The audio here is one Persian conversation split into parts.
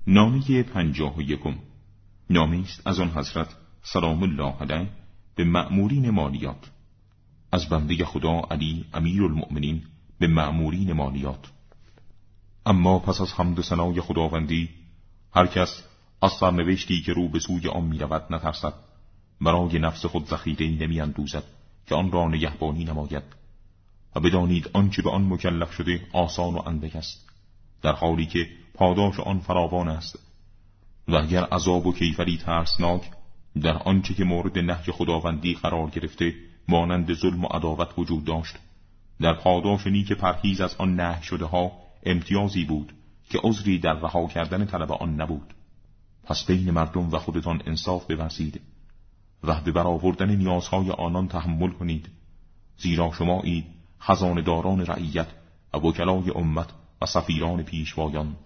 نامه 51 نامه است از آن حضرت سلام الله علیه به مأمورین مالیات، از بنده خدا علی امیرالمؤمنین به مأمورین مالیات. اما پس از حمد و ثنای خداوندی، هر کس از سرنوشتی که رو به سوی آن می رود نترسد، برای نفس خود ذخیره‌ای نمی اندوزد که آن را نگهبانی نماید. و بدانید آنچه به آن مکلف شده آسان و اندک است، در حالی که پاداش آن فراوان است. و اگر عذاب و کیفری ترسناک در آنچه که مورد نهی خداوندی قرار گرفته مانند ظلم و عداوت وجود داشت، در پاداش نیک پرهیز از آن نهی شده ها امتیازی بود که عذری در رها کردن طلب آن نبود. پس بین مردم و خودتان انصاف بورزید و به برآوردن نیازهای آنان تحمل کنید، زیرا شمایید خزانه‌داران رعیت و وکلای امت و سفیران پیشوایان.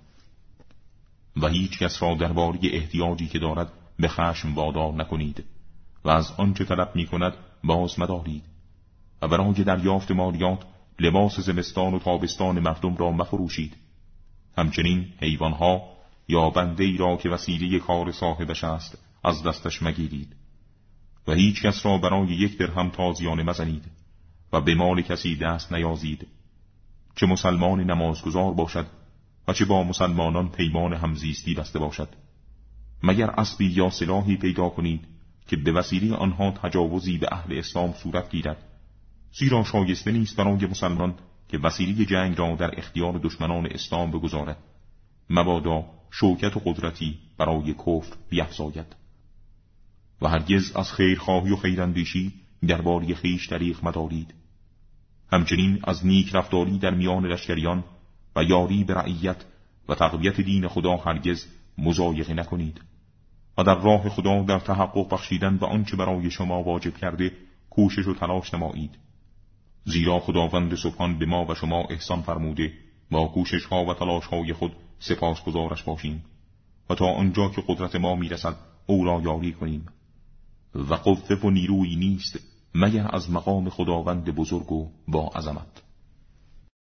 و هیچ کس را درباره احتیاجی که دارد به خشم وادار نکنید و از آنچه طلب می کند باز مدارید. و برای دریافت مالیات لباس زمستان و تابستان مردم را مفروشید. همچنین حیوانها یا بنده ای را که وسیله کار صاحبش است از دستش مگیرید. و هیچ کس را برای 1 درهم تازیانه مزنید و به مال کسی دست نیازید، چه مسلمان نمازگزار باشد و چه با مسلمانان پیمان همزیستی بسته باشد، مگر اسبی یا سلاحی پیدا کنید که به وسیله آنها تجاوزی به اهل اسلام صورت گیرد، زیرا شایسته نیست برای مسلمان که وسیله جنگ را در اختیار دشمنان اسلام بگذارد، مبادا شوکت و قدرتی برای کفر بیفزاید. و هرگز از خیرخواهی و خیراندیشی درباره خویش دریغ مدارید. همچنین از نیک رفتاری در میان لشکریان و یاری به رعیت و تقویت دین خدا هرگز مضایقه نکنید. و در راه خدا در تحقق بخشیدن و آنچه برای شما واجب کرده کوشش و تلاش نمایید، زیرا خداوند سبحان به ما و شما احسان فرموده با کوشش ها و تلاش های خود سپاسگزارش باشیم و تا آنجا که قدرت ما میرسد او را یاری کنیم. و قوه و نیرویی نیست مگر از مقام خداوند بزرگ و با عظمت.